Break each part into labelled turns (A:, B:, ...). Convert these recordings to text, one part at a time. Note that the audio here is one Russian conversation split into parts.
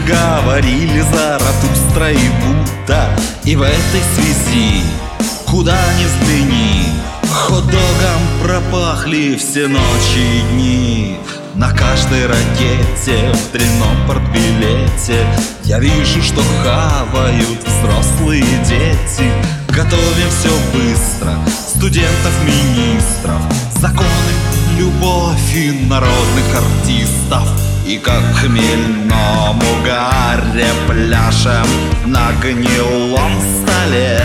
A: говорили Заратустра и Будда. И в этой связи, куда ни взгляни, хот-догом пропахли все ночи и дни. На каждой ракете, в длинном портбилете я вижу, что хавают взрослые дети. Готовим все быстро, студентов, министров, законы, любовь и народных артистов. И как в хмельном угаре пляшем на гнилом столе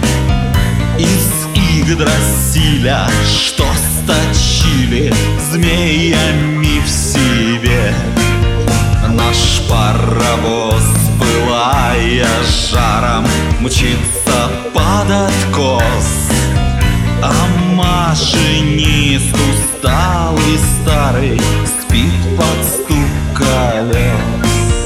A: из Игдрасиля, что сточили змеями в себе. Наш паровоз, пылая жаром, мчится под откос, а машинист усталый старый спит под стук колес.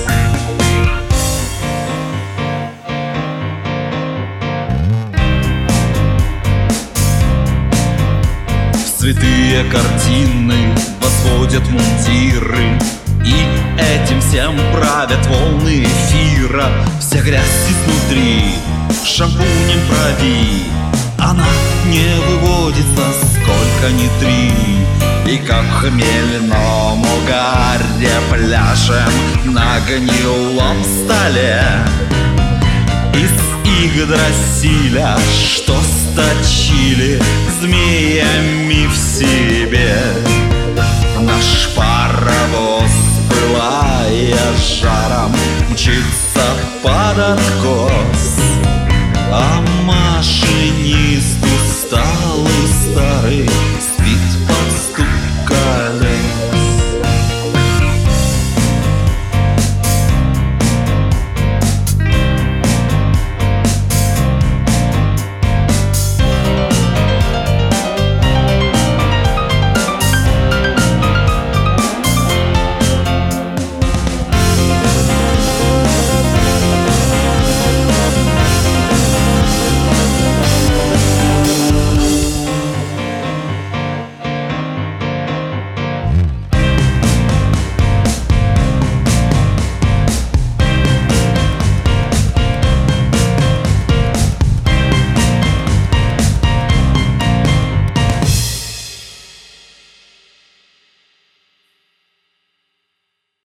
A: Святые картины возводят мундиры, и этим всем правят волны эфира. Вся грязь изнутри шампунем прови, она не выводится, сколько ни три. И как в хмельном угаре пляшем на гнилом столе из Игдрасиля, что сточили змеями в себе. Наш паровоз, пылая жаром, мчится под откос,